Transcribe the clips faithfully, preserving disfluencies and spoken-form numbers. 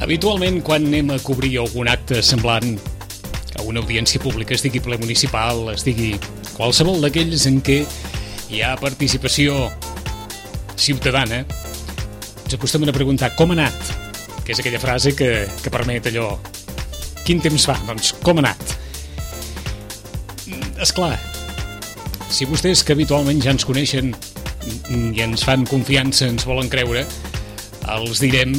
Habitualment, quan anem a cobrir algun acte semblant a una audiència pública, es digui ple municipal, es digui qualsevol d'aquells en què hi ha participació ciutadana, ens acostumen a preguntar com ha anat, que és aquella frase que, que permet allò. Quin temps fa? Doncs com ha anat? Esclar, si vostès que habitualment ja ens coneixen i ens fan confiança, ens volen creure, els direm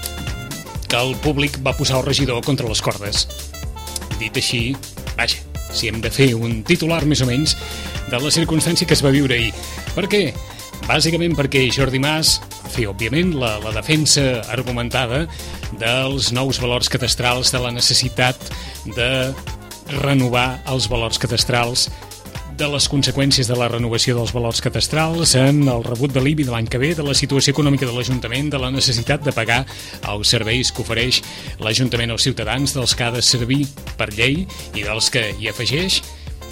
que el públic va posar el regidor contra les cordes. Dit així, vaja, si hem de fer un titular més o menys de la circumstància que es va viure ahir. Per què? Bàsicament perquè Jordi Mas va fer, òbviament, la, la defensa argumentada dels nous valors cadastrals, de la necessitat de renovar els valors cadastrals, de les conseqüències de la renovació dels valors cadastrals en el rebut de l'I B I de l'any que ve, de la situació econòmica de l'Ajuntament, de la necessitat de pagar els serveis que ofereix l'Ajuntament als ciutadans, dels que ha de servir per llei i dels que hi afegeix.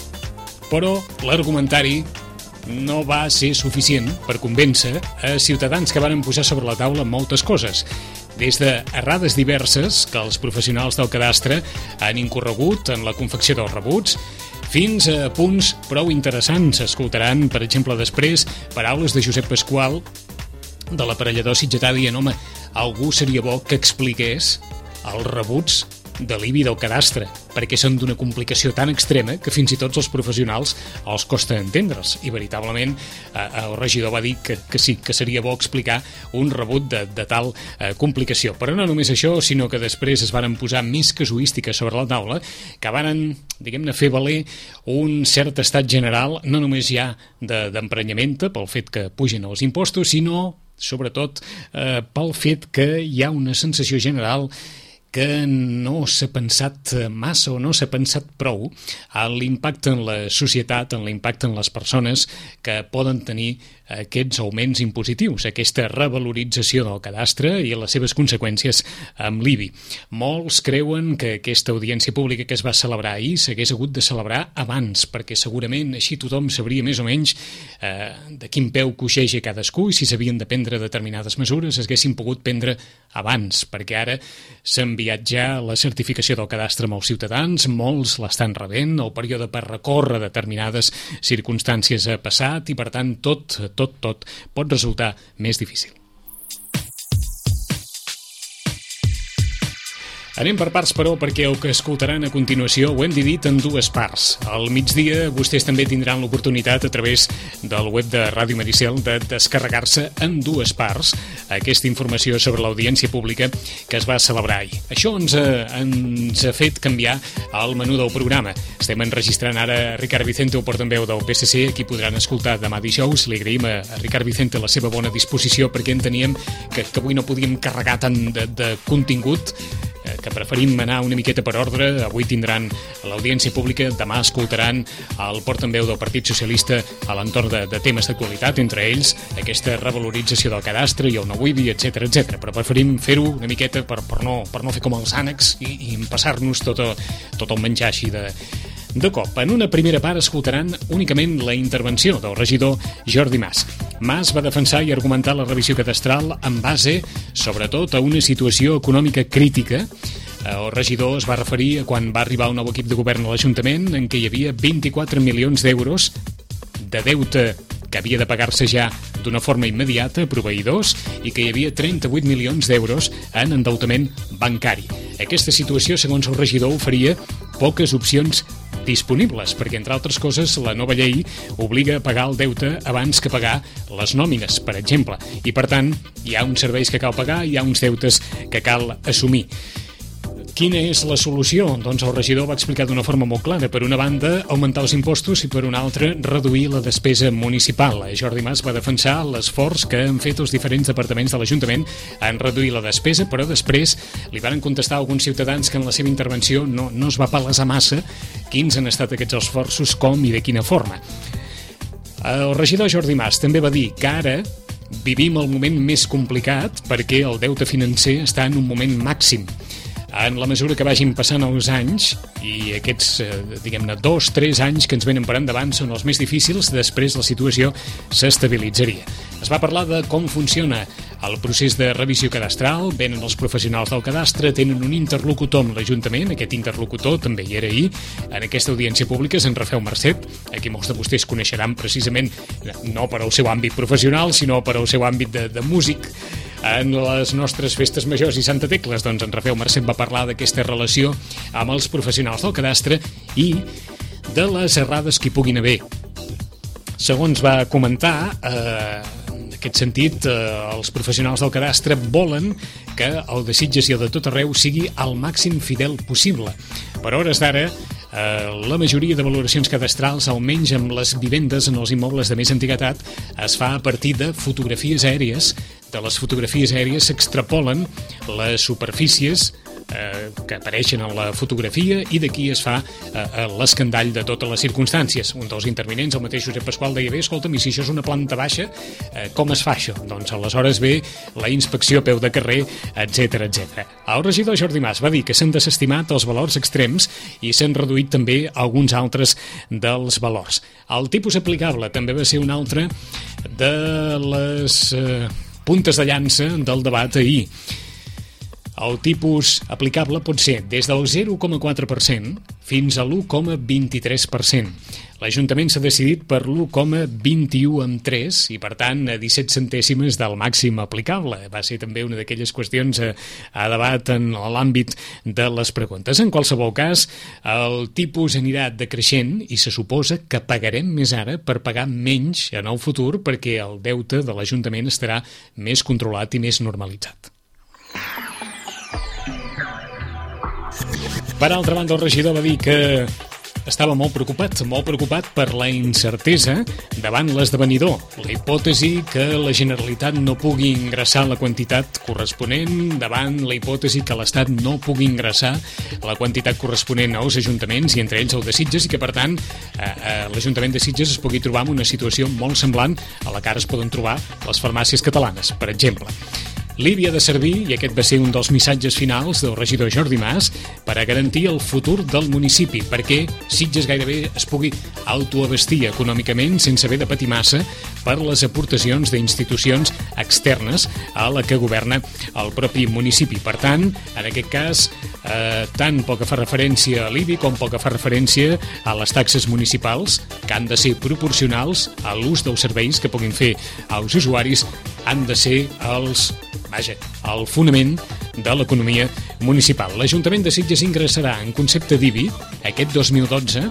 Però l'argumentari no va ser suficient per convèncer a ciutadans que van posar sobre la taula moltes coses. Des d'errades diverses que els professionals del cadastre han incorregut en la confecció dels rebuts, fins a punts prou interessants. Escoltaran, per exemple, després, paraules de Josep Pasqual, de l'aparellador sitgetà, dient, home, algú seria bo que expliqués els rebuts de l'I B I del cadastre, perquè són d'una complicació tan extrema que fins i tot els professionals els costa entendre'ls. I veritablement eh, el regidor va dir que, que sí, que seria bo explicar un rebut de, de tal eh, complicació. Però no només això, sinó que després es van posar més casuístiques sobre la taula que van, diguem-ne, fer valer un cert estat general, no només ja de, d'emprenyamenta pel fet que pugen els impostos, sinó, sobretot, eh, pel fet que hi ha una sensació general que no s'ha pensat massa o no s'ha pensat prou en l'impacte en la societat, en l'impacte en les persones que poden tenir aquests augments impositius, aquesta revalorització del cadastre i les seves conseqüències amb l'I B I. Molts creuen que aquesta audiència pública que es va celebrar ahir s'hagués hagut de celebrar abans, perquè segurament així tothom sabria més o menys eh, de quin peu coixeja cadascú i si s'havien de prendre determinades mesures es haguessin pogut prendre abans, perquè ara s'ha enviat ja la certificació del cadastre amb els ciutadans, molts l'estan rebent, el període per recórrer determinades circumstàncies ha passat i per tant tot, tot, tot pot resultar més difícil. Anem per parts, però, perquè el que escoltaran a continuació ho hem dividit en dues parts. Al migdia vostès també tindran l'oportunitat a través del web de Ràdio Maricel de descarregar-se en dues parts aquesta informació sobre l'audiència pública que es va celebrar ahir. Això ens ha, ens ha fet canviar el menú del programa. Estem enregistrant ara Ricard Vicente, el portaveu del P S C, aquí podran escoltar demà dijous. Li agraïm a, a Ricard Vicente la seva bona disposició perquè enteníem que, que avui no podíem carregar tant de, de contingut, que preferim anar una miqueta per ordre. Avui tindran l'audiència pública, demà escoltaran el portaveu del Partit Socialista a l'entorn de, de temes d'actualitat, entre ells aquesta revalorització del cadastre i el nou I B I, etcètera, etcètera. Però preferim fer-ho una miqueta per, per, no, per no fer com els ànecs i, i empassar-nos tot, tot el menjar així de, de cop. En una primera part escoltaran únicament la intervenció del regidor Jordi Mas. Mas va defensar i argumentar la revisió cadastral en base, sobretot, a una situació econòmica crítica. El regidor es va referir a quan va arribar un nou equip de govern a l'Ajuntament en què hi havia vint-i-quatre milions d'euros de deute que havia de pagar-se ja d'una forma immediata a proveïdors i que hi havia trenta-vuit milions d'euros en endeutament bancari. Aquesta situació, segons el regidor, oferia poques opcions disponibles, perquè, entre altres coses, la nova llei obliga a pagar el deute abans que pagar les nòmines, per exemple, i, per tant, hi ha uns serveis que cal pagar i hi ha uns deutes que cal assumir. Quina és la solució? Doncs el regidor va explicar d'una forma molt clara. Per una banda, augmentar els impostos i per una altra, reduir la despesa municipal. Jordi Mas va defensar l'esforç que han fet els diferents departaments de l'Ajuntament en reduir la despesa, però després li van contestar alguns ciutadans que en la seva intervenció no, no es va palesar massa quins han estat aquests esforços, com i de quina forma. El regidor Jordi Mas també va dir que ara vivim el moment més complicat perquè el deute financer està en un moment màxim. En la mesura que vagin passant els anys i aquests, eh, diguem-ne, dos, tres anys que ens venen per endavant són els més difícils, després la situació s'estabilitzaria. Es va parlar de com funciona el procés de revisió cadastral, venen els professionals del cadastre, tenen un interlocutor amb l'Ajuntament, aquest interlocutor també hi era ahir, en aquesta audiència pública és en Rafeu Marcet, a qui molts de vostès coneixeran precisament no per al seu àmbit professional, sinó per al seu àmbit de, de músic. En les nostres festes majors i Santa Tecles, doncs en Rafeu Marcet va parlar d'aquesta relació amb els professionals del cadastre i de les errades que hi puguin haver. Segons va comentar, eh, en aquest sentit, eh, els professionals del cadastre volen que el de Sitges i el de tot arreu sigui el màxim fidel possible. Per hores d'ara, Eh, la majoria de valoracions cadastrals, almenys amb les vivendes en els immobles de més antiguitat, es fa a partir de fotografies aèries. De les fotografies aèries s'extrapolen les superfícies eh, que apareixen en la fotografia i d'aquí es fa eh, l'escandall de totes les circumstàncies. Un dels intervinents, el mateix Josep Pasqual, deia: bé, escolta'm, i si això és una planta baixa, eh, com es fa això? Doncs aleshores ve la inspecció a peu de carrer, etcètera, etcètera. El regidor Jordi Mas va dir que s'han desestimat els valors extrems i s'han reduït també alguns altres dels valors. El tipus aplicable també va ser un altre de les eh, puntes de llança del debat ahir. El tipus aplicable pot ser des del zero coma quatre per cent fins a l'u coma vint-i-tres per cent. L'Ajuntament s'ha decidit per l'u coma vint-i-u amb tres i, per tant, a disset centèsimes del màxim aplicable. Va ser també una d'aquelles qüestions a, a debat en l'àmbit de les preguntes. En qualsevol cas, el tipus anirà decreixent i se suposa que pagarem més ara per pagar menys en el futur perquè el deute de l'Ajuntament estarà més controlat i més normalitzat. Per altra banda, el regidor va dir que estava molt preocupat, molt preocupat per la incertesa davant l'esdevenidor. La hipòtesi que la Generalitat no pugui ingressar la quantitat corresponent davant la hipòtesi que l'Estat no pugui ingressar la quantitat corresponent als ajuntaments i entre ells el de Sitges i que, per tant, eh, eh, l'Ajuntament de Sitges es pugui trobar en una situació molt semblant a la que ara es poden trobar les farmàcies catalanes, per exemple. L'I B I ha de servir, i aquest va ser un dels missatges finals del regidor Jordi Mas, per a garantir el futur del municipi, perquè Sitges gairebé es pugui autoabastir econòmicament sense haver de patir massa per les aportacions d'institucions externes a la que governa el propi municipi. Per tant, en aquest cas, eh, tant pel que fa referència a l'I B I com pel que fa referència a les taxes municipals, que han de ser proporcionals a l'ús dels serveis que puguin fer els usuaris, han de ser els Vaja, el fonament de l'economia municipal. L'Ajuntament de Sitges ingressarà en concepte d'I B I aquest dos mil dotze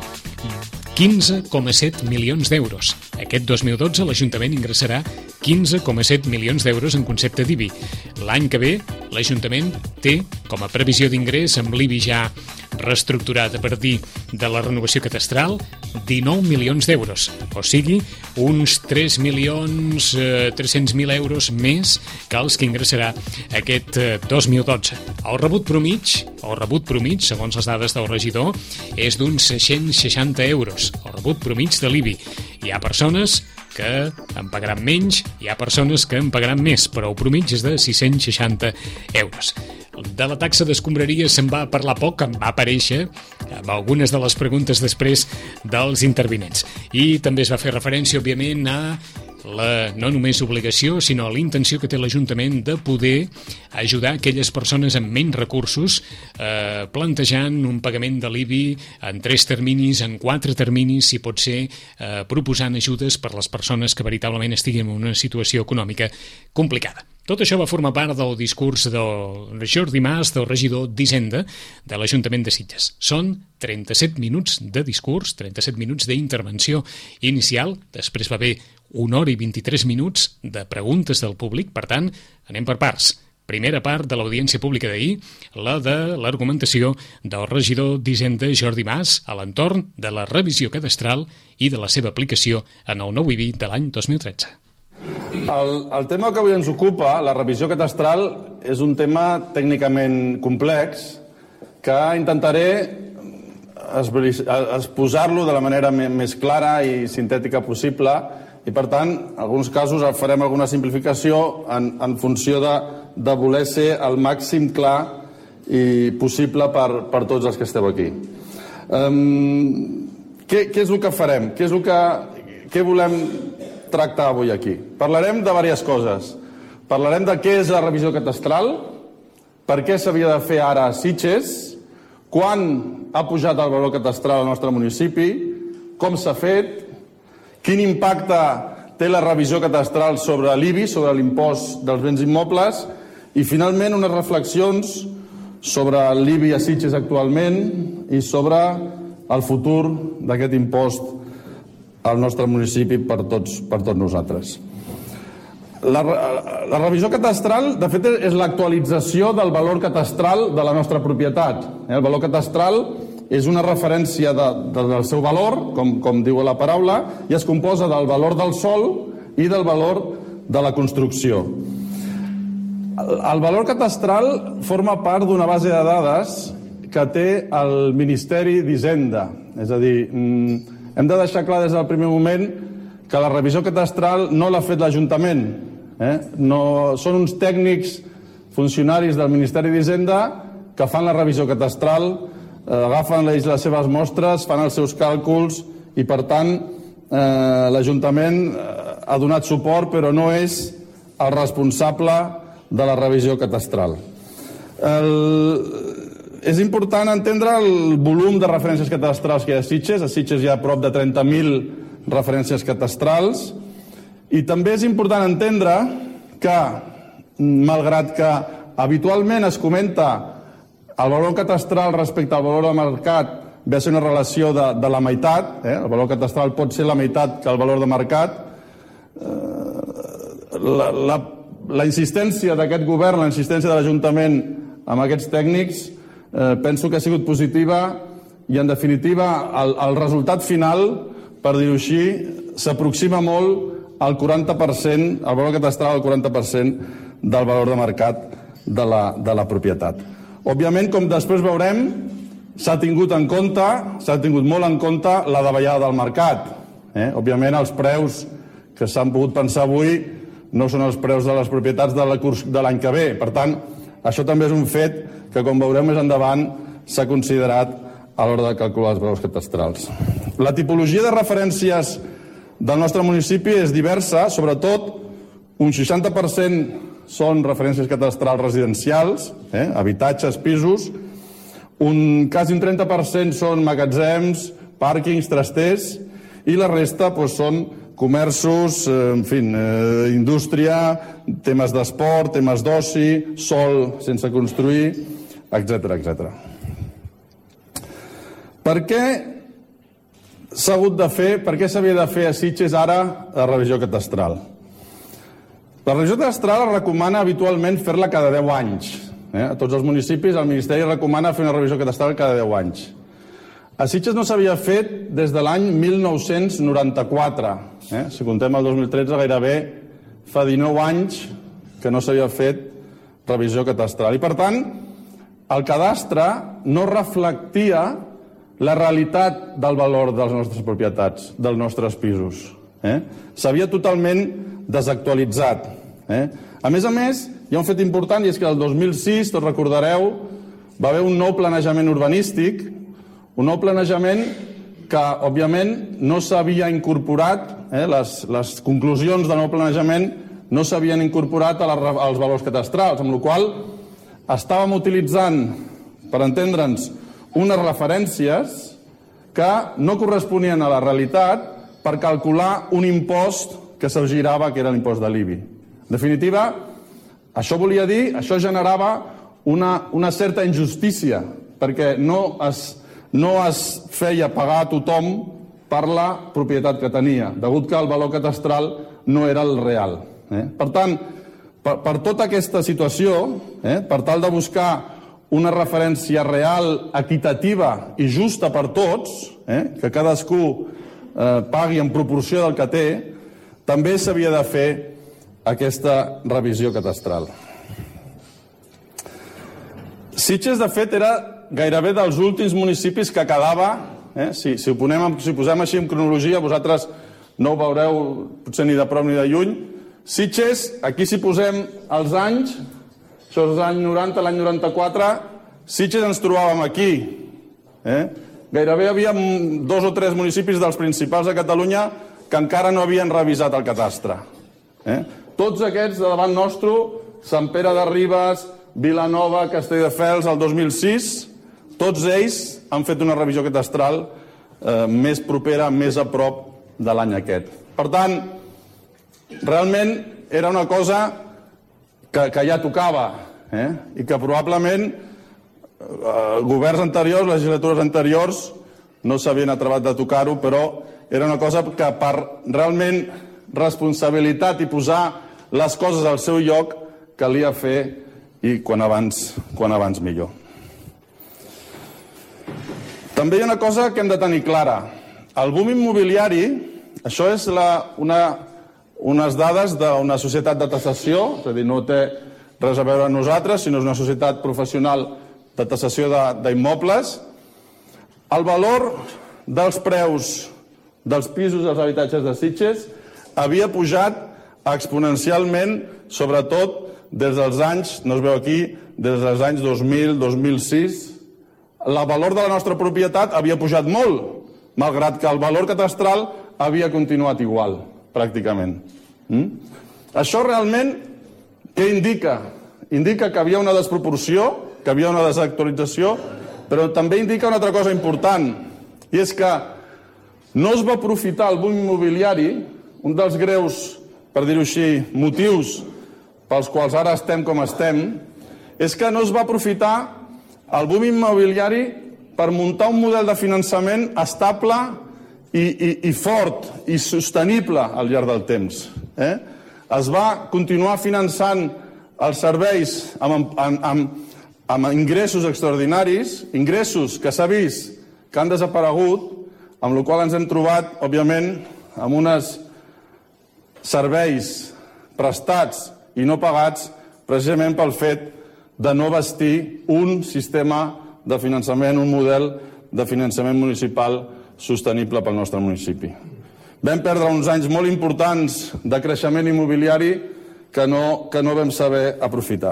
quinze coma set milions d'euros. Aquest dos mil dotze l'Ajuntament ingressarà quinze coma set milions d'euros en concepte d'I B I. L'any que ve l'Ajuntament té com a previsió d'ingrés amb l'I B I ja reestructurat a partir de la renovació catastral dinou milions d'euros, o sigui, uns tres milions tres-cents mil euros més que els que ingressarà aquest dos mil dotze. El rebut promig, el rebut promig, segons les dades del regidor, és d'uns sis-cents seixanta euros, el rebut promig de l'I B I. Hi ha persones que en pagaran menys, hi ha persones que en pagaran més, però el promig és de sis-cents seixanta euros. De la taxa d'escombraria se'n va parlar poc, en va aparèixer amb algunes de les preguntes després dels intervinents. I també es va fer referència, òbviament, a la no només obligació, sinó a la intenció que té l'Ajuntament de poder ajudar aquelles persones amb menys recursos, eh, plantejant un pagament de l'I B I en tres terminis, en quatre terminis, si pot ser, eh, proposant ajudes per les persones que veritablement estiguin en una situació econòmica complicada. Tot això va formar part del discurs del Jordi Mas, del regidor d'Hisenda de l'Ajuntament de Sitges. Són trenta-set minuts de discurs, trenta-set minuts d'intervenció inicial, després va haver una hora i vint-i-tres minuts de preguntes del públic, per tant, anem per parts. Primera part de l'audiència pública d'ahir, la de l'argumentació del regidor d'Hisenda Jordi Mas a l'entorn de la revisió cadastral i de la seva aplicació en el nou I B I de l'any dos mil tretze. El, el tema que avui ens ocupa, la revisió catastral, és un tema tècnicament complex que intentaré exposar-lo de la manera més clara i sintètica possible i, per tant, en alguns casos farem alguna simplificació en, en funció de, de voler ser el màxim clar i possible per, per tots els que esteu aquí. Um, què, què és el que farem? Què és el que què volem tractar avui aquí? Parlarem de diverses coses. Parlarem de què és la revisió catastral, per què s'havia de fer ara a Sitges, quan ha pujat el valor catastral al nostre municipi, com s'ha fet, quin impacte té la revisió catastral sobre l'I B I, sobre l'impost dels béns immobles, i finalment unes reflexions sobre l'I B I a Sitges actualment i sobre el futur d'aquest impost al nostre municipi per tots, per tots nosaltres. La, la revisió catastral, de fet, és l'actualització del valor catastral de la nostra propietat. El valor catastral és una referència de, de, del seu valor, com, com diu la paraula, i es composa del valor del sòl i del valor de la construcció. El, el valor catastral forma part d'una base de dades que té el Ministeri d'Hisenda. És a dir, hem de deixar clar des del primer moment que la revisió catastral no l'ha fet l'Ajuntament. Eh? No, són uns tècnics funcionaris del Ministeri d'Hisenda que fan la revisió catastral, eh, agafen les, les seves mostres, fan els seus càlculs i, per tant, eh, l'Ajuntament ha donat suport, però no és el responsable de la revisió catastral. El, és important entendre el volum de referències catastrals que hi ha a Sitges. A Sitges hi ha prop de trenta mil referències catastrals. I també és important entendre que, malgrat que habitualment es comenta el valor catastral respecte al valor de mercat ve a ser una relació de, de la meitat, eh? El valor catastral pot ser la meitat que el valor de mercat, eh, la, la, la insistència d'aquest govern, la insistència de l'Ajuntament amb aquests tècnics, eh, penso que ha sigut positiva i, en definitiva, el, el resultat final, per dir-ho així, s'aproxima molt al quaranta per cent, el valor catastral al quaranta per cent del valor de mercat de la, de la propietat. Òbviament, com després veurem, s'ha tingut en compte, s'ha tingut molt en compte la davallada del mercat. Eh? Òbviament, els preus que s'han pogut pensar avui no són els preus de les propietats de l'any que ve. Per tant, això també és un fet que, com veurem més endavant, s'ha considerat a l'hora de calcular els valors catastrals. La tipologia de referències del nostre municipi és diversa, sobretot un seixanta per cent són referències catastrals residencials, eh, habitatges, pisos, un quasi un trenta per cent són magatzems, pàrquings, trasters, i la resta doncs, són comerços, eh, en fi, eh, indústria, temes d'esport, temes d'oci, sòl sense construir, etcètera, etcètera. Per què s'ha hagut de fer, per què s'havia de fer a Sitges ara la revisió catastral? La revisió catastral es recomana habitualment fer-la cada deu anys. Eh? A tots els municipis el Ministeri recomana fer una revisió catastral cada deu anys. A Sitges no s'havia fet des de l'any mil nou-cents noranta-quatre. Eh? Si comptem el dos mil tretze, gairebé fa dinou anys que no s'havia fet revisió catastral. I, per tant, el cadastre no reflectia la realitat del valor de les nostres propietats, dels nostres pisos. Eh? S'havia totalment desactualitzat. Eh? A més a més, hi ha un fet important, i és que el dos mil sis, tots recordareu, va haver un nou planejament urbanístic, un nou planejament que, òbviament, no s'havia incorporat, eh? les, les conclusions del nou planejament no s'havien incorporat a la, als valors catastrals, amb la qual cosa estàvem utilitzant, per entendre'ns, unes referències que no corresponien a la realitat per calcular un impost que se'ls girava, que era l'impost de l'I B I. En definitiva, això volia dir, això generava una, una certa injustícia, perquè no es, no es feia pagar a tothom per la propietat que tenia, degut que el valor catastral no era el real. Eh? Per tant, per, per tota aquesta situació, eh, per tal de buscar una referència real, equitativa i justa per tots, eh, que cadascú eh, pagui en proporció del que té, també s'havia de fer aquesta revisió catastral. Sitges, de fet, era gairebé dels últims municipis que quedava, eh, si, si, ho ponem, si ho posem així en cronologia, vosaltres no ho veureu potser ni de prop ni de lluny. Sitges, aquí si posem els anys, això és l'any noranta, l'any noranta-quatre, Sitges ens trobàvem aquí. Eh? Gairebé hi havia dos o tres municipis dels principals de Catalunya que encara no havien revisat el cadastre. Eh? Tots aquests de davant nostre, Sant Pere de Ribes, Vilanova, Castelldefels, el dos mil sis, tots ells han fet una revisió catastral eh, més propera, més a prop de l'any aquest. Per tant, realment era una cosa que, que ja tocava, eh? I que probablement eh, governs anteriors, legislatures anteriors, no s'havien atrevat de tocar-ho, però era una cosa que per realment responsabilitat i posar les coses al seu lloc calia fer i quan abans, quan abans millor. També hi ha una cosa que hem de tenir clara. El boom immobiliari, això és la, una, unes dades d'una societat de tassació, és a dir, no té res a veure amb nosaltres, sinó és una societat professional de tassació d'immobles. El valor dels preus dels pisos dels habitatges de Sitges havia pujat exponencialment, sobretot des dels anys, no es veu aquí, des dels anys dos mil, dos mil sis. El valor de la nostra propietat havia pujat molt, malgrat que el valor catastral havia continuat igual, pràcticament. Mm? Això realment què indica? Indica que havia una desproporció, que havia una desactualització, però també indica una altra cosa important, i és que no es va aprofitar el boom immobiliari, un dels greus, per dir-ho així, motius pels quals ara estem com estem, és que no es va aprofitar el boom immobiliari per muntar un model de finançament estable i, i, i fort i sostenible al llarg del temps. Eh? Es va continuar finançant els serveis amb, amb, amb, amb ingressos extraordinaris, ingressos que s'ha vist que han desaparegut, amb la qual ens hem trobat, òbviament, amb uns serveis prestats i no pagats precisament pel fet de no vestir un sistema de finançament, un model de finançament municipal sostenible pel nostre municipi. Vam perdre uns anys molt importants de creixement immobiliari que no, que no vam saber aprofitar.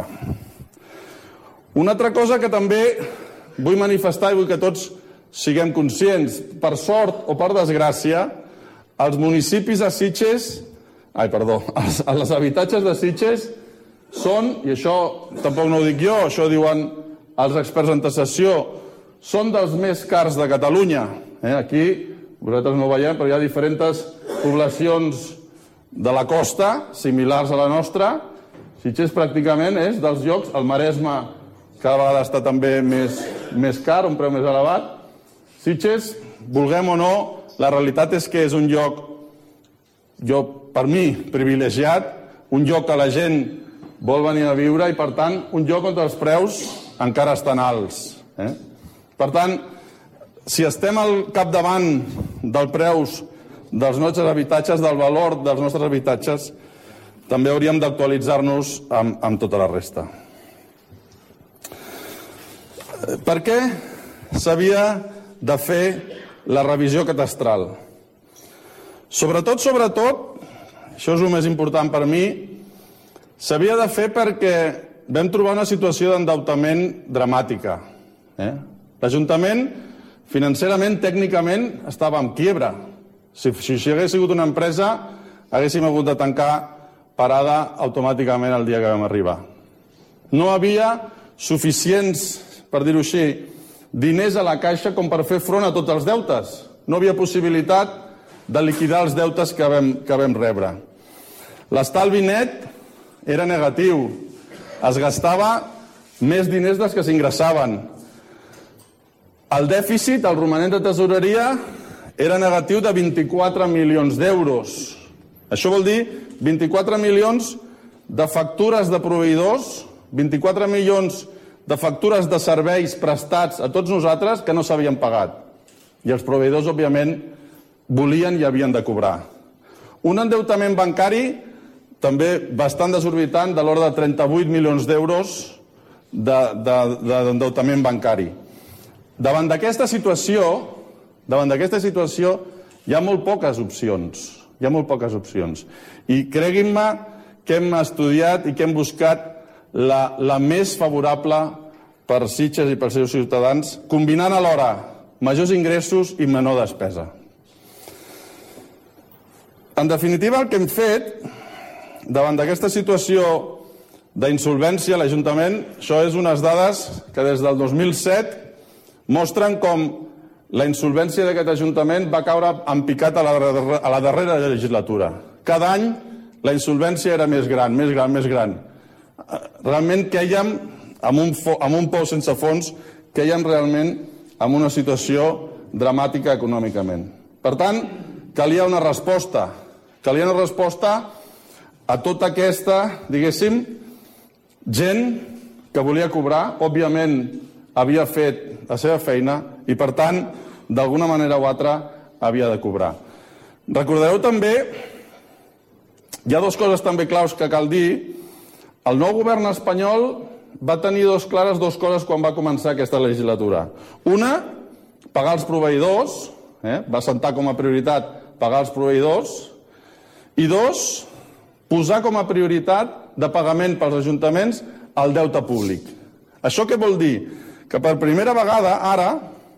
Una altra cosa que també vull manifestar i vull que tots siguem conscients, per sort o per desgràcia, els municipis de Sitges, ai, perdó, els, els habitatges de Sitges són, i això tampoc no ho dic jo, això diuen els experts en tassació, són dels més cars de Catalunya. Eh? Aquí, vosaltres no ho veiem, però hi ha diferents poblacions de la costa, similars a la nostra. Sitges pràcticament és dels llocs, el Maresme cada vegada està també més, més car, un preu més elevat. Sitges, vulguem o no, la realitat és que és un lloc, jo, per mi, privilegiat, un lloc que la gent vol venir a viure i, per tant, un lloc on els preus encara estan alts. Eh? Per tant, si estem al capdavant dels preus dels nostres habitatges, del valor dels nostres habitatges, també hauríem d'actualitzar-nos amb, amb tota la resta. Per què s'havia de fer la revisió catastral? Sobretot, sobretot, això és el més important per mi, s'havia de fer perquè vam trobar una situació d'endeutament dramàtica. Eh? L'Ajuntament, financerament, tècnicament, estava en quiebra. Si, si hagués sigut una empresa, haguéssim hagut de tancar parada automàticament el dia que vam arribar. No havia suficients, per dir-ho així, diners a la caixa com per fer front a tots els deutes. No havia possibilitat de liquidar els deutes que vam, que vam rebre. L'estalvi net era negatiu. Es gastava més diners dels que s'ingressaven. El dèficit, el romanent de tesoreria, era negatiu de vint-i-quatre milions d'euros. Això vol dir vint-i-quatre milions de factures de proveïdors, vint-i-quatre milions de factures de serveis prestats a tots nosaltres que no s'havien pagat. I els proveïdors, òbviament, volien i havien de cobrar. Un endeutament bancari també bastant desorbitant, de l'ordre de trenta-vuit milions d'euros d'endeutament bancari. Davant d'aquesta situació, davant d'aquesta situació hi ha molt poques opcions. Hi ha molt poques opcions. I creguin-me que hem estudiat i que hem buscat la, la més favorable per Sitges i pels seus ciutadans, combinant alhora majors ingressos i menor despesa. En definitiva, el que hem fet davant d'aquesta situació d'insolvència, l'Ajuntament, això és unes dades que des del dos mil set mostren com la insolvència d'aquest Ajuntament va caure en picat a la, a la darrera legislatura. Cada any la insolvència era més gran, més gran, més gran. Realment quèiem amb un, amb un pou sense fons, quèiem realment en una situació dramàtica econòmicament. Per tant, calia una resposta. Calia una resposta a tota aquesta, diguéssim, gent que volia cobrar, òbviament havia fet la seva feina i, per tant, d'alguna manera o altra havia de cobrar. Recordareu també, hi ha dues coses també claus que cal dir. El nou govern espanyol va tenir dos clares dues coses quan va començar aquesta legislatura. Una, pagar els proveïdors, eh? va assentar com a prioritat pagar els proveïdors, i dos, posar com a prioritat de pagament pels ajuntaments el deute públic. Això què vol dir? Que per primera vegada, ara,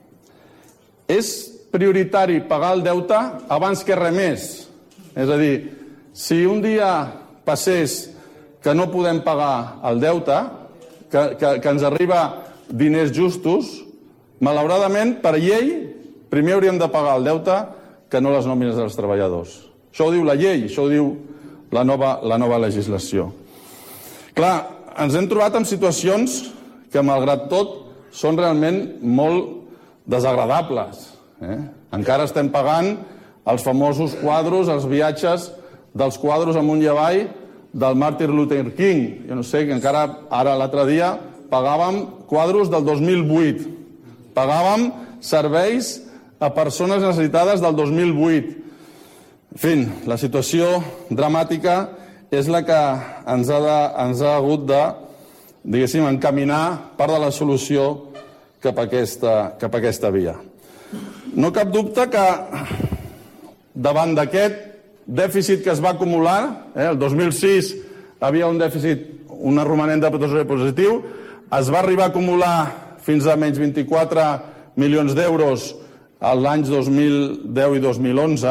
és prioritari pagar el deute abans que res més. És a dir, si un dia passés que no podem pagar el deute, que, que, que ens arriba diners justos, malauradament, per llei, primer hauríem de pagar el deute que no les nòmines dels treballadors. Això ho diu la llei, això ho diu la nova, la nova legislació. Clar, ens hem trobat en situacions que, malgrat tot, són realment molt desagradables. Eh? Encara estem pagant els famosos quadros, els viatges dels quadros amunt i avall del Martin Luther King. Jo no sé, que encara ara l'altre dia pagàvem quadros del dos mil vuit. Pagàvem serveis a persones necessitades del dos mil vuit. En fi, la situació dramàtica és la que ens ha, de, ens ha hagut de, diguéssim, encaminar part de la solució cap a aquesta, cap a aquesta via. No cap dubte que davant d'aquest dèficit que es va acumular, eh, el dos mil sis havia un dèficit, un romanent de tresorer positiu, es va arribar a acumular fins a menys vint-i-quatre milions d'euros als anys dos mil deu i dos mil onze.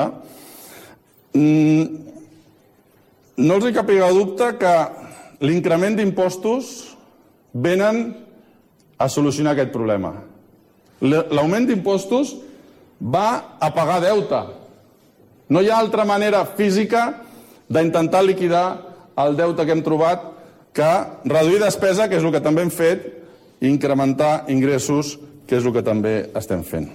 No els hi capiga dubte que l'increment d'impostos venen a solucionar aquest problema. L'augment d'impostos va a pagar deute. No hi ha altra manera física d'intentar liquidar el deute que hem trobat que reduir despesa, que és el que també hem fet, i incrementar ingressos, que és el que també estem fent.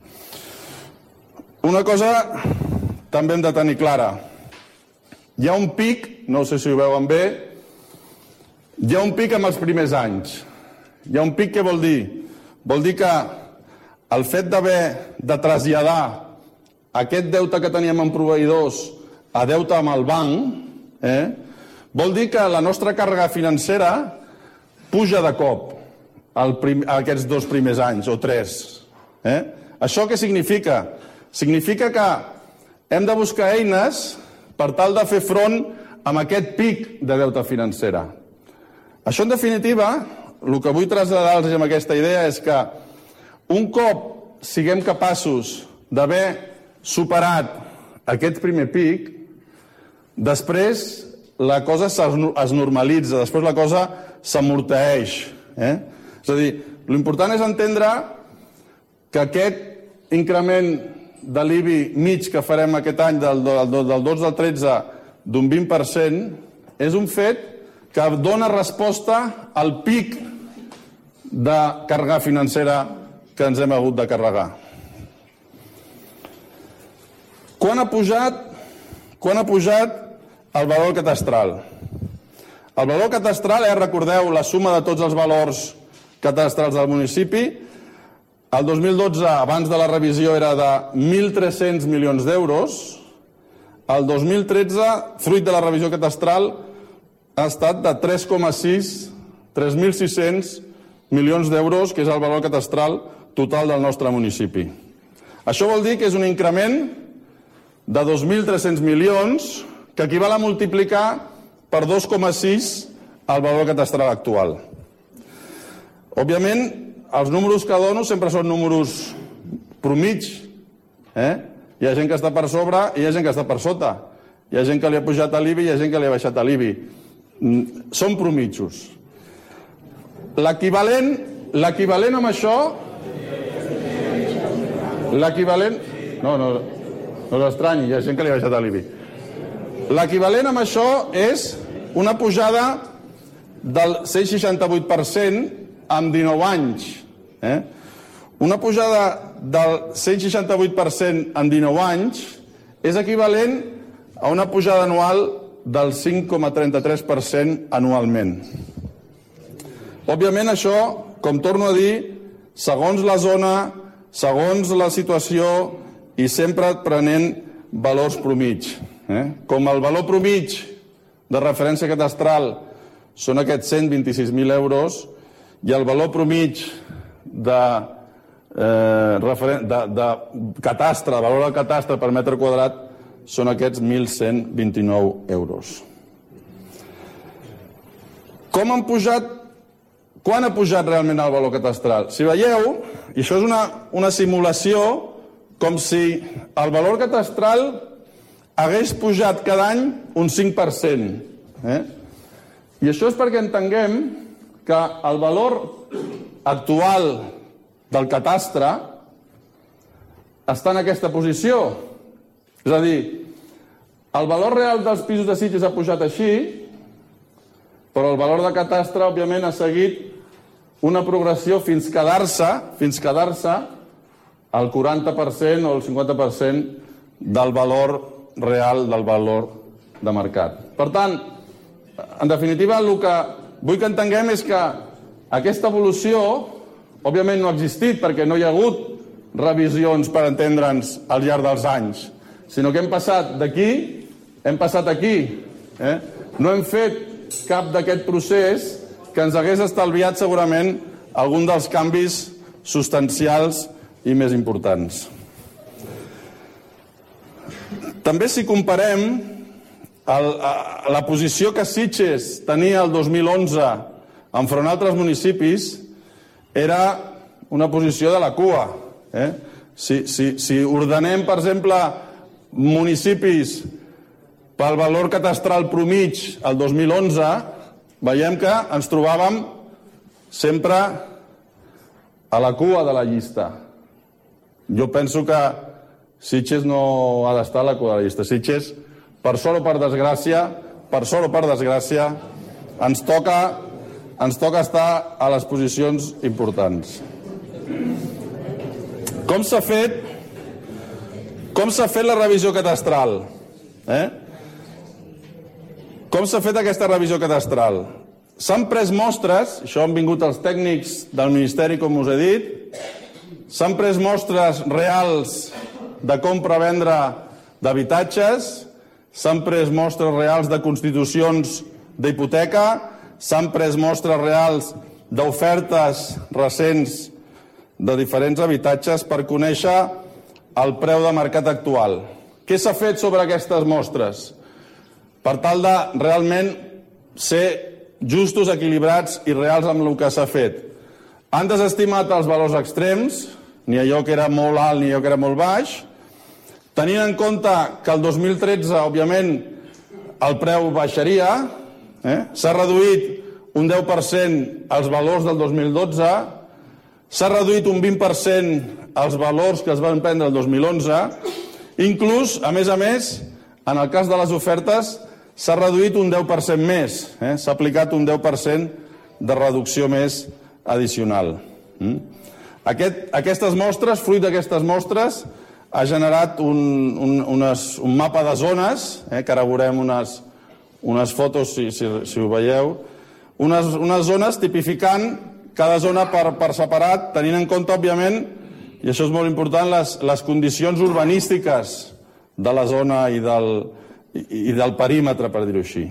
Una cosa també hem de tenir clara. Hi ha un pic, no sé si ho veuen bé, hi ha un pic en els primers anys. Hi ha un pic, què vol dir? Vol dir que el fet d'haver de traslladar aquest deute que teníem amb proveïdors a deute amb el banc, eh, vol dir que la nostra càrrega financera puja de cop el prim, aquests dos primers anys, o tres. Eh? Això què significa? Significa que hem de buscar eines per tal de fer front amb aquest pic de deute financera. Això, en definitiva, el que vull traslladar-los amb aquesta idea és que un cop siguem capaços d'haver superat aquest primer pic, després la cosa es normalitza, després la cosa s'amorteix. Eh? És a dir, l'important és entendre que aquest increment de l'I B I mig que farem aquest any del, del, del dotze al tretze d'un vint per cent és un fet que dona resposta al pic de càrrega financera que ens hem hagut de carregar. Quan ha pujat, quan ha pujat el valor catastral? El valor catastral, eh, recordeu, la suma de tots els valors catastrals del municipi. El dos mil dotze, abans de la revisió, era de mil tres-cents milions d'euros. El dos mil tretze, fruit de la revisió catastral, ha estat de tres coma sis, tres mil sis-cents milions d'euros, que és el valor catastral total del nostre municipi. Això vol dir que és un increment de dos mil tres-cents milions, que equival a multiplicar per dos coma sis el valor catastral actual. Òbviament, els números que dono sempre són números promig. Eh? Hi ha gent que està per sobre i hi ha gent que està per sota. hi ha gent que li ha pujat a l'I B I i hi ha gent que li ha baixat a l'I B I. Són promitjos. L'equivalent, l'equivalent amb això... L'equivalent... No, no, no s'estranyi, hi ha gent que li ha baixat a l'I B I. L'equivalent amb això és una pujada del cent seixanta-vuit per cent en dinou anys. Eh? Una pujada del cent seixanta-vuit per cent en dinou anys és equivalent a una pujada anual del cinc coma trenta-tres per cent anualment. Òbviament això, com torno a dir, segons la zona, segons la situació i sempre prenent valors promig. Eh? Com el valor promig de referència catastral són aquests cent vint-i-sis mil euros i el valor promig de, eh, de, de catastre, el valor del catastre per metre quadrat són aquests mil cent vint-i-nou euros. Com han pujat, quan ha pujat realment el valor catastral? Si veieu, i això és una, una simulació, com si el valor catastral hagués pujat cada any un cinc per cent. Eh? I això és perquè entenguem que el valor actual del catastre està en aquesta posició. És a dir, el valor real dels pisos de Sitges ha pujat així, però el valor de catastre, òbviament, ha seguit una progressió fins quedar-se fins quedar-se al quaranta per cent o el cinquanta per cent del valor real del valor de mercat. Per tant, en definitiva, el que vull que entenguem és que aquesta evolució, òbviament, no ha existit perquè no hi ha hagut revisions per entendre'ns al llarg dels anys, sinó que hem passat d'aquí, hem passat aquí. Eh? No hem fet cap d'aquest procés que ens hagués estalviat segurament algun dels canvis substancials i més importants. També si comparem el, la posició que Sitges tenia el dos mil onze enfront a altres municipis, era una posició de la cua. Eh? Si, si, si ordenem, per exemple, municipis pel valor catastral promig el dos mil onze, veiem que ens trobàvem sempre a la cua de la llista. Jo penso que Sitges no ha d'estar a la cua de la llista. Sitges, per sort o per desgràcia, per sort o per desgràcia, ens toca, ens toca estar a les posicions importants. Com s'ha fet, com s'ha fet la revisió catastral? Eh? Com s'ha fet aquesta revisió catastral? S'han pres mostres, això han vingut els tècnics del Ministeri, com us he dit, s'han pres mostres reals de compra-vendre d'habitatges, s'han pres mostres reals de constitucions d'hipoteca, s'han pres mostres reals d'ofertes recents de diferents habitatges per conèixer el preu de mercat actual. Què s'ha fet sobre aquestes mostres? Per tal de realment ser justos, equilibrats i reals amb el que s'ha fet. Han desestimat els valors extrems, ni allò que era molt alt ni allò que era molt baix, tenint en compte que el dos mil tretze, òbviament, el preu baixaria, eh? S'ha reduït un deu per cent els valors del dos mil dotze, s'ha reduït un vint per cent els valors que es van prendre el dos mil onze, inclús, a més a més, en el cas de les ofertes, s'ha reduït un deu per cent més, eh? S'ha aplicat un deu per cent de reducció més addicional. Mm? Aquest, aquestes mostres, fruit d'aquestes mostres, ha generat un, un, unes, un mapa de zones, eh? Que ara veurem unes, unes fotos, si, si, si ho veieu, unes, unes zones tipificant cada zona per, per separat, tenint en compte, òbviament, i això és molt important, les, les condicions urbanístiques de la zona i del, i del perímetre, per dir-ho així.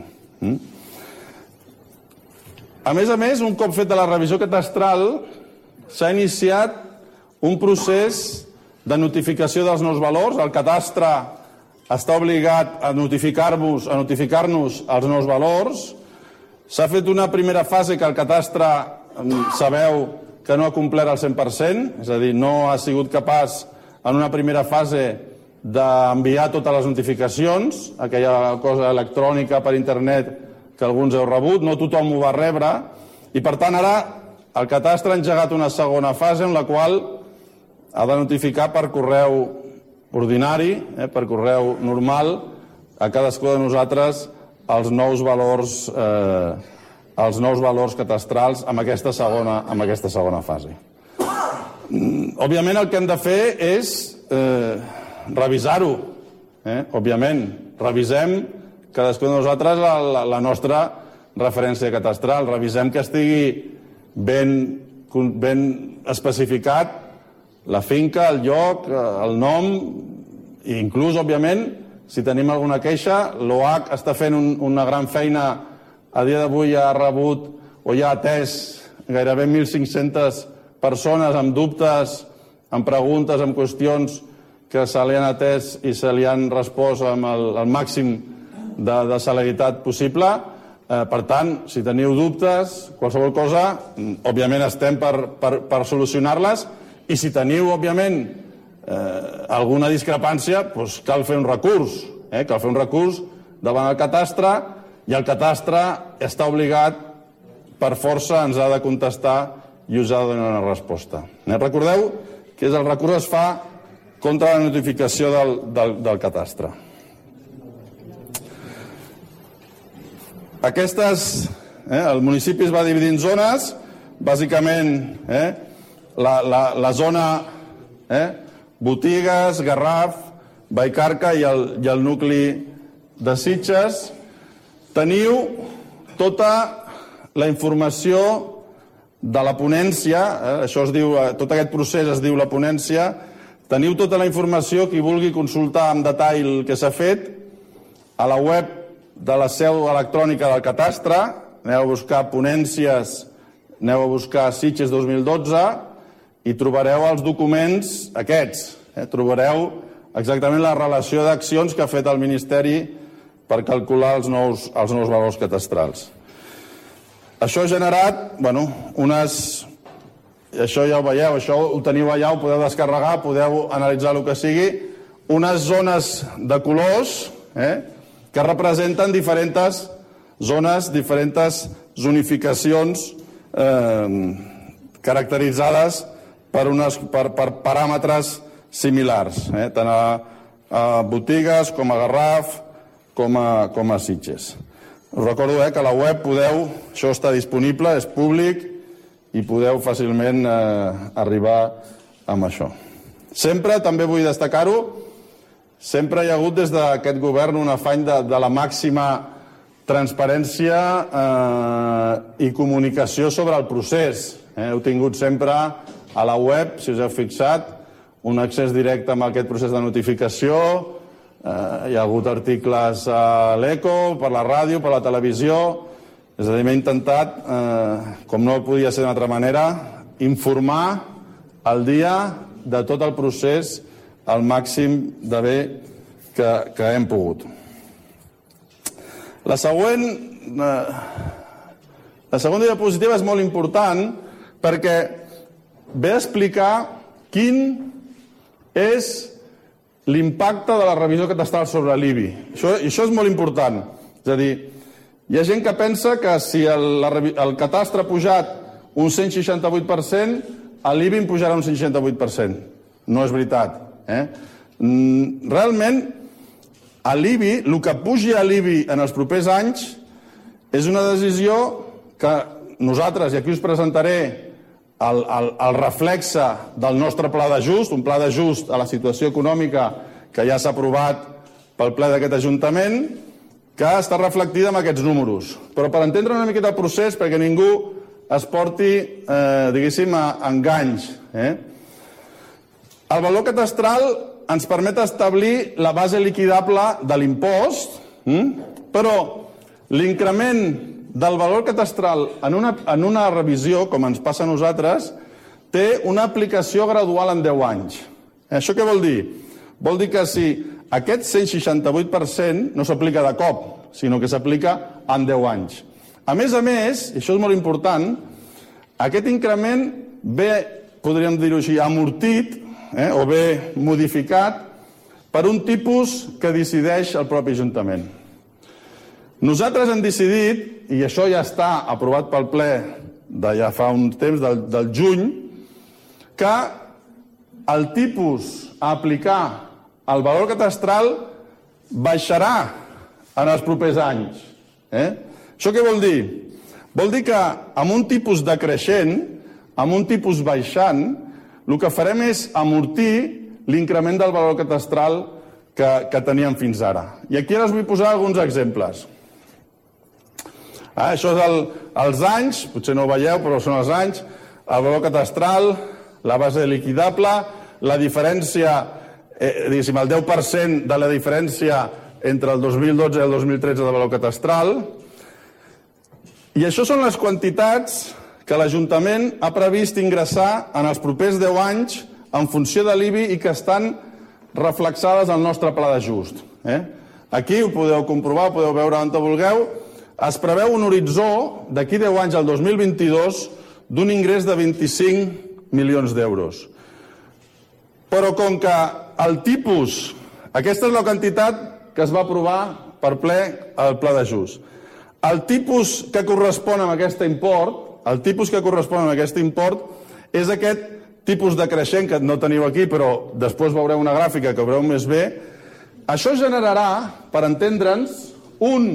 A més a més, un cop feta la revisió catastral, s'ha iniciat un procés de notificació dels nous valors. El catastre està obligat a notificar-nos a notificar-nos els nous valors. S'ha fet una primera fase que el catastre, sabeu, que no ha complert al cent per cent, és a dir, no ha sigut capaç en una primera fase d'enviar totes les notificacions, aquella cosa electrònica per internet que alguns heu rebut, no tothom ho va rebre, i per tant ara el Catastre ha engegat una segona fase en la qual ha de notificar per correu ordinari, eh, per correu normal, a cadascú de nosaltres els nous valors, eh, els nous valors catastrals amb aquesta segona, amb aquesta segona fase. Òbviament el que hem de fer és eh, revisar-ho. Eh? Òbviament, revisem cadascú de nosaltres la, la, la nostra referència catastral, revisem que estigui ben, ben especificat la finca, el lloc, el nom, i inclús, òbviament, si tenim alguna queixa, l'O H està fent un, una gran feina. A dia d'avui ha rebut o ja ha atès gairebé mil cinc-centes persones amb dubtes, amb preguntes, amb qüestions que se li han atès i se li han respost amb el, el màxim de, de celeritat possible. Eh, per tant, si teniu dubtes, qualsevol cosa, òbviament estem per, per, per solucionar-les, i si teniu, òbviament, eh, alguna discrepància, doncs cal fer un recurs, eh? cal fer un recurs davant el Catastre, i el Catastre està obligat, per força, ens ha de contestar i us ha de donar una resposta. Eh? Recordeu que el recurs es fa contra la notificació del, del, del Catastre. Aquestes, eh, el municipi es va dividir en zones, bàsicament eh, la, la, la zona eh, Botigues, Garraf, Vallcarca i el, i el nucli de Sitges. Teniu tota la informació de la ponència, eh, això es diu, tot aquest procés es diu la ponència, teniu tota la informació, qui vulgui consultar en detall el que s'ha fet, a la web de la seu electrònica del Catastre, aneu a buscar ponències, aneu a buscar Sitges dos mil dotze i trobareu els documents aquests, eh, trobareu exactament la relació d'accions que ha fet el Ministeri per calcular els nous, els nous valors catastrals. Això ha generat, bueno, unes... Això ja ho veieu, això ho teniu allà, ho podeu descarregar, podeu analitzar el que sigui, unes zones de colors eh, que representen diferents zones, diferents zonificacions eh, caracteritzades per, unes, per, per paràmetres similars, eh, tant a, a Botigues com a Garraf, com a, com a Sitges. Us recordo eh, que a la web podeu, això està disponible, és públic, i podeu fàcilment eh, arribar amb això. Sempre, també vull destacar-ho, sempre hi ha hagut des d'aquest govern un afany de, de la màxima transparència eh, i comunicació sobre el procés. Eh, heu tingut sempre a la web, si us heu fixat, un accés directe amb aquest procés de notificació. Eh, hi ha hagut articles a l'Eco, per la ràdio, per la televisió. És a dir, m'he intentat, eh, com no podia ser d'una altra manera, informar al dia de tot el procés al màxim de bé que, que hem pogut. La següent, eh, la segona diapositiva és molt important perquè ve a explicar quin és l'impacte de la revisió catastral sobre l'I B I. Això, això és molt important. És a dir, hi ha gent que pensa que si el, la, el Catastre ha pujat un cent seixanta-vuit per cent, l'I B I pujarà un cent seixanta-vuit per cent. No és veritat. Eh? Realment, a l'I B I, el que pugi a l'I B I en els propers anys és una decisió que nosaltres, i aquí us presentaré el, el, el reflexe del nostre pla d'ajust, un pla d'ajust a la situació econòmica que ja s'ha aprovat pel ple d'aquest Ajuntament, que està reflectida en aquests números. Però per entendre una miqueta el procés, perquè ningú es porti, eh, diguéssim, a enganys. Eh? El valor catastral ens permet establir la base liquidable de l'impost, hm? però l'increment del valor catastral en una, en una revisió, com ens passa a nosaltres, té una aplicació gradual en deu anys. Això què vol dir? Vol dir que si aquest cent seixanta-vuit per cent no s'aplica de cop, sinó que s'aplica en deu anys. A més a més, i això és molt important, aquest increment ve, podríem dir-ho així, amortit, eh, o bé modificat per un tipus que decideix el propi Ajuntament. Nosaltres hem decidit, i això ja està aprovat pel ple de ja fa un temps, del, del juny, que el tipus a aplicar al valor catastral baixarà en els propers anys. Eh? Això què vol dir? Vol dir que amb un tipus decreixent, amb un tipus baixant, el que farem és amortir l'increment del valor catastral que, que teníem fins ara. I aquí ara us vull posar alguns exemples. Ah, això és el, els anys, potser no ho veieu, però són els anys, el valor catastral, la base liquidable, la diferència, eh, diguéssim, el deu per cent de la diferència entre el dos mil dotze i el dos mil tretze de valor catastral. I això són les quantitats que l'Ajuntament ha previst ingressar en els propers deu anys en funció de l'I B I i que estan reflexades al nostre pla d'ajust. Eh? Aquí ho podeu comprovar, ho podeu veure on vulgueu. Es preveu un horitzó d'aquí deu anys al dos mil vint-i-dos d'un ingrés de vint-i-cinc milions d'euros. Però com que el tipus, aquesta és la quantitat que es va aprovar per ple al pla d'ajust. El tipus que correspon a aquest import, el tipus que correspon a aquest import és aquest tipus de creixent que no teniu aquí, però després veureu una gràfica que veureu més bé. Això generarà, per entendre'ns, un,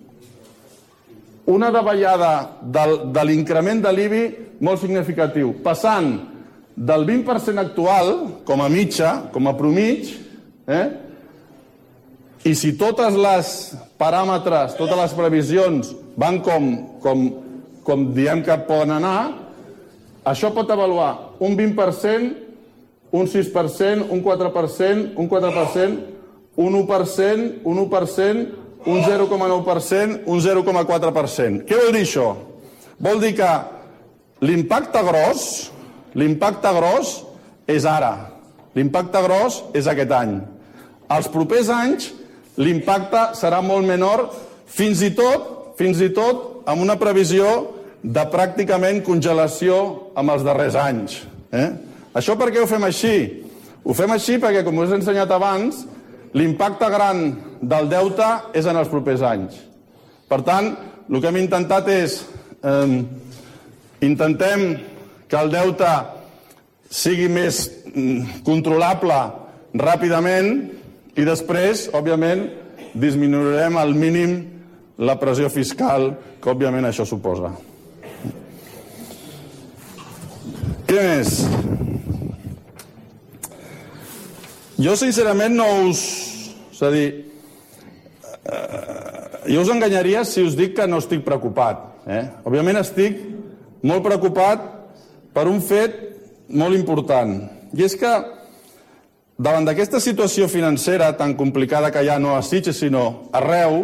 una davallada del, de l'increment de l'I B I molt significatiu, passant del vint per cent actual, com a mitja, com a promig, eh? I si totes les paràmetres, totes les previsions van com, com, com diem que poden anar, això pot avaluar un vint per cent, un sis per cent, un quatre per cent, un quatre per cent, un u per cent, un u per cent, un zero coma nou per cent, un zero coma quatre per cent. Què vol dir això? Vol dir que l'impacte gros, l'impacte gros és ara. L'impacte gros és aquest any. Els propers anys l'impacte serà molt menor, fins i tot, fins i tot amb una previsió de pràcticament congelació amb els darrers anys. Eh? Això per què ho fem així? Ho fem així perquè, com us he ensenyat abans, l'impacte gran del deute és en els propers anys. Per tant, el que hem intentat és eh, intentem que el deute sigui més controlable ràpidament i després, òbviament, disminuirem al mínim la pressió fiscal que, òbviament, això suposa. Què més? Jo, sincerament, no us... És a dir, jo us enganyaria si us dic que no estic preocupat. Eh? Òbviament, estic molt preocupat per un fet molt important. I és que davant d'aquesta situació financera tan complicada que hi ha no a Sitges sinó arreu,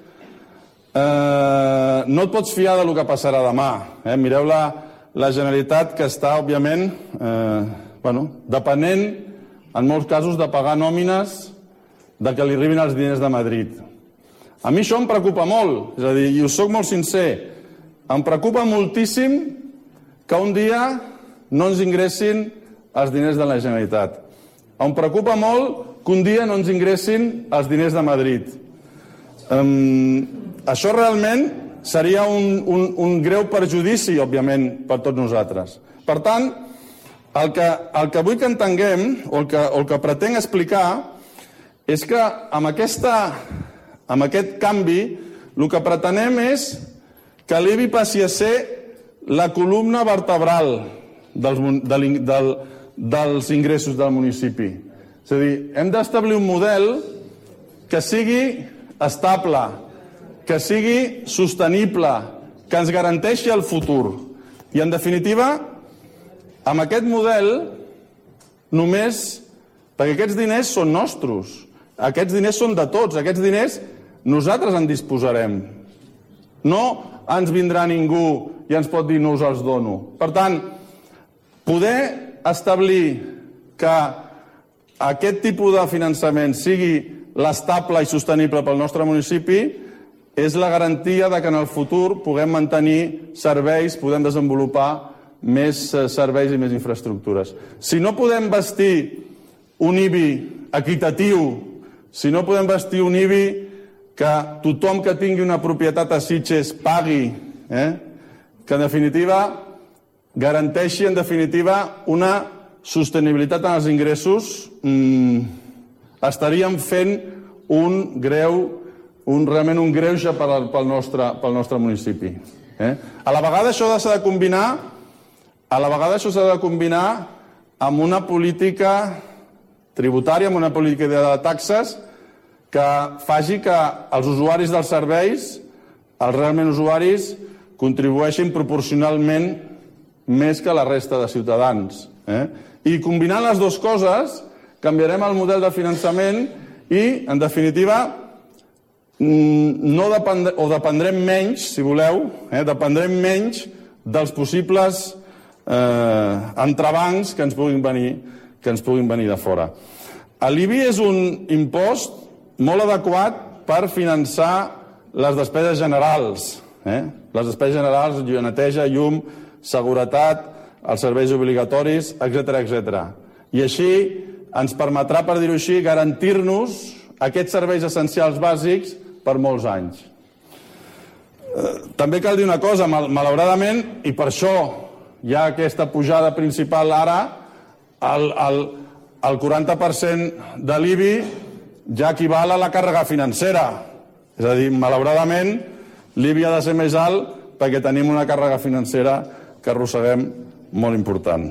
eh, no et pots fiar del que passarà demà. Eh? Mireu la, la Generalitat que està, òbviament, eh, bueno, depenent, en molts casos, de pagar nòmines de que li arribin els diners de Madrid. A mi això em preocupa molt, és a dir, i us soc molt sincer, em preocupa moltíssim que un dia no ens ingressin els diners de la Generalitat. Em preocupa molt que un dia no ens ingressin els diners de Madrid. Um, això realment seria un, un, un greu perjudici, òbviament, per tots nosaltres. Per tant, el que, el que vull que entenguem, o el que, o el que pretenc explicar, és que amb, aquesta, amb aquest canvi el que pretenem és que l'I B I passi a ser la columna vertebral dels, del, del, dels ingressos del municipi. És a dir, hem d'establir un model que sigui estable, que sigui sostenible, que ens garanteixi el futur. I, en definitiva, amb aquest model, només... Perquè aquests diners són nostres, aquests diners són de tots, aquests diners nosaltres en disposarem. No ens vindrà ningú i ens pot dir no us els dono. Per tant, poder establir que aquest tipus de finançament sigui l'estable i sostenible pel nostre municipi és la garantia de que en el futur puguem mantenir serveis, podem desenvolupar més serveis i més infraestructures. Si no podem bastir un I B I equitatiu si no podem bastir un I B I que tothom que tingui una propietat a Sitges pagui, eh? que en definitiva garanteixi en definitiva una sostenibilitat en els ingressos, mmm, estaríem fent un greu, un, realment un greuge pel, pel, nostre, pel nostre municipi. Eh? A la vegada això s'ha de combinar, a la vegada això s'ha de combinar amb una política tributària, amb una política de taxes que faci que els usuaris dels serveis, els realment usuaris, contribueixin proporcionalment més que la resta de ciutadans. Eh? I combinant les dues coses, canviarem el model de finançament i, en definitiva, no dependre, o dependrem menys, si voleu, eh? dependrem menys dels possibles eh, entrebancs que ens puguin venir, que ens puguin venir de fora. L'I B I és un impost molt adequat per finançar les despeses generals. Eh? Les despeses generals, neteja, llum, seguretat, els serveis obligatoris, etcètera, etcètera. I així ens permetrà, per dir-ho així, garantir-nos aquests serveis essencials bàsics per molts anys. Eh, també cal dir una cosa, mal, malauradament, i per això hi ha aquesta pujada principal ara, el, el, el quaranta per cent de l'I B I ja equival a la càrrega financera. És a dir, malauradament, l'I B I ha de ser més alt perquè tenim una càrrega financera que arrosseguem molt important.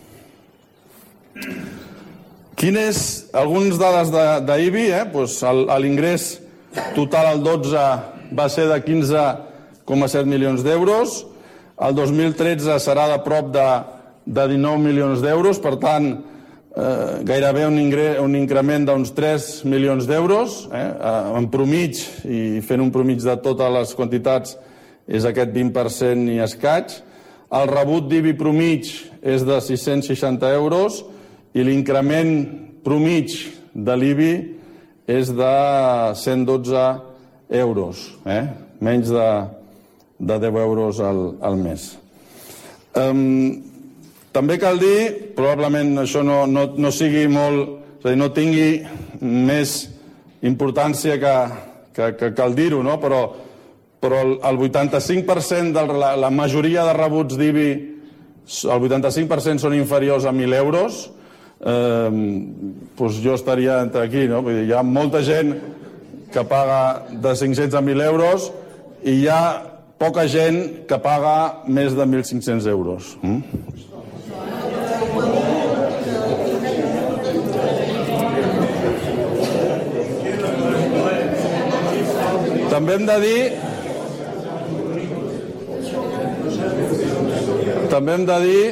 Quines, algunes dades d'I B I, eh? pues l'ingrés total al dotze va ser de quinze coma set milions d'euros, el dos mil tretze serà de prop de, de dinou milions d'euros, per tant, eh, gairebé un, ingres, un increment d'uns tres milions d'euros, eh? en promig, i fent un promig de totes les quantitats, és aquest vint per cent i escaig. El rebut d'I B I promig és de sis-cents seixanta euros i l'increment promig de l'I B I és de cent dotze euros, eh? menys de, de deu euros al, al mes. Um, també cal dir, probablement això no, no, no sigui molt, és a dir, no tingui més importància que, que, que cal dir-ho, no? però, però el vuitanta-cinc per cent de la, la majoria de rebuts d'I B I, el vuitanta-cinc per cent són inferiors a mil euros, eh, doncs jo estaria entre aquí, no? Vull dir, hi ha molta gent que paga de cinc-cents a mil euros i hi ha poca gent que paga més de mil cinc-cents euros. Mm? També hem de dir també hem de dir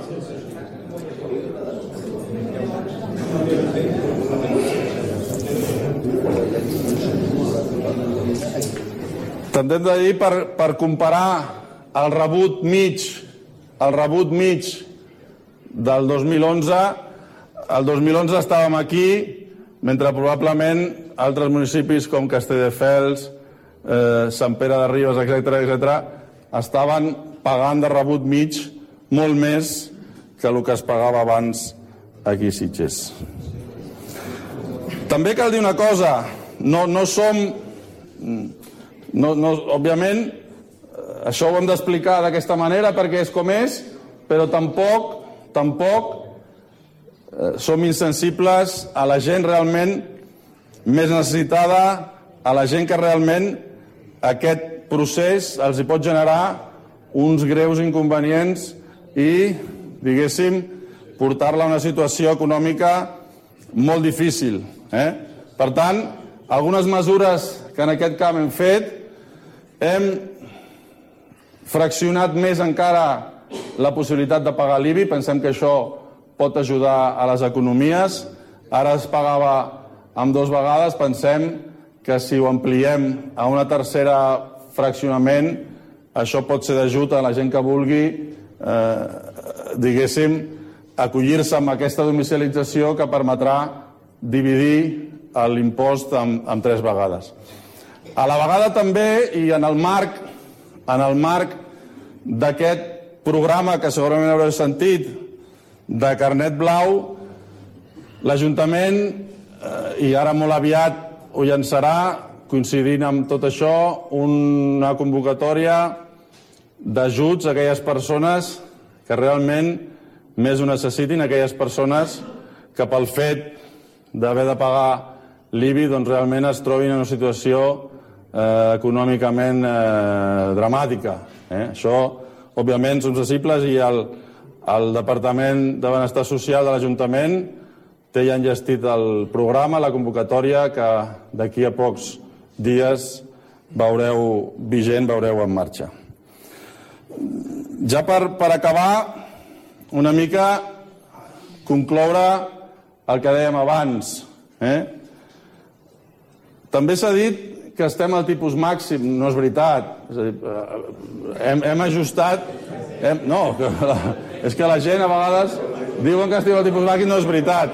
també hem de dir per, per comparar el rebut mig el rebut mig del dos mil onze. El dos mil onze estàvem aquí mentre probablement altres municipis com Castelldefels, eh, Sant Pere de Ribes, etcètera, etcètera, estaven pagant de rebut mig molt més que el que es pagava abans aquí a Sitges. També cal dir una cosa, no, no som... No, no, òbviament, això ho hem d'explicar d'aquesta manera perquè és com és, però tampoc, tampoc eh, som insensibles a la gent realment més necessitada, a la gent que realment aquest procés els hi pot generar uns greus inconvenients i, diguéssim, portar-la a una situació econòmica molt difícil. Eh? Per tant, algunes mesures que en aquest camp hem fet, hem fraccionat més encara la possibilitat de pagar l'I B I, pensem que això pot ajudar a les economies. Ara es pagava amb dues vegades, pensem que si ho ampliem a una tercera fraccionament, això pot ser d'ajut a la gent que vulgui, eh, diguéssim, acollir-se amb aquesta domicilialització que permetrà dividir l'impost en, en tres vegades. A la vegada també, i en el marc, en el marc d'aquest programa que segurament haureu sentit, de Carnet Blau, l'Ajuntament eh, i ara molt aviat ho llançarà, coincidint amb tot això, una convocatòria d'ajuts a aquelles persones que realment més ho necessitin, aquelles persones que pel fet d'haver de pagar l'I B I doncs realment es trobin en una situació eh, econòmicament eh, dramàtica. Eh? Això, òbviament, som sensibles i el, el Departament de Benestar Social de l'Ajuntament té ja enllestit el programa, la convocatòria, que d'aquí a pocs dies veureu vigent, veureu en marxa. Ja per, per acabar, una mica concloure el que dèiem abans. Eh? També s'ha dit que estem al tipus màxim, no és veritat. És a dir, hem, hem ajustat... Hem, no, que la, és que la gent a vegades diuen que estem al tipus màxim, no és veritat.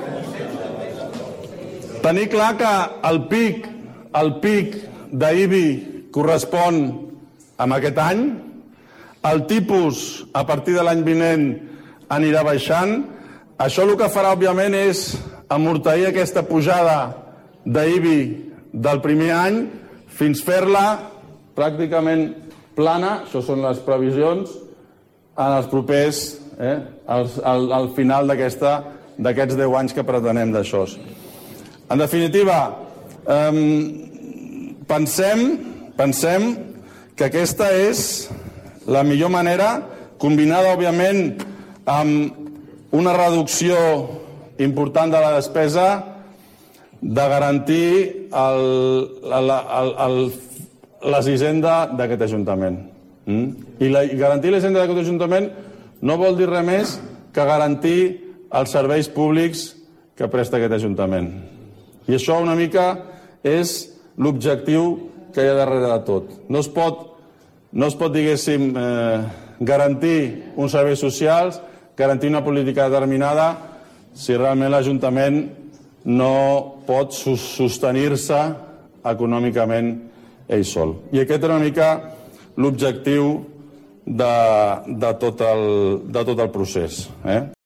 Tenir clar que el pic, el pic d'I B I correspon amb aquest any, el tipus a partir de l'any vinent anirà baixant. Això el que farà, òbviament, és amorteir aquesta pujada d'I B I del primer any fins fer-la pràcticament plana, això són les previsions, en els propers, eh, al, al, al final d'aquests deu anys que pretenem d'això. En definitiva, eh, pensem, pensem que aquesta és la millor manera, combinada, òbviament, amb una reducció important de la despesa, de garantir el, el, el, el, la hisenda d'aquest Ajuntament. Mm? I, la, I garantir la hisenda d'aquest Ajuntament no vol dir res més que garantir els serveis públics que presta aquest Ajuntament. I això una mica és l'objectiu que hi ha darrere de tot. No es pot, no es pot diguéssim, eh, garantir uns serveis socials, garantir una política determinada, si realment l'Ajuntament no pot sostenir-se econòmicament ell sol. I aquest era una mica l'objectiu de, de, tot el, de tot el procés. Eh?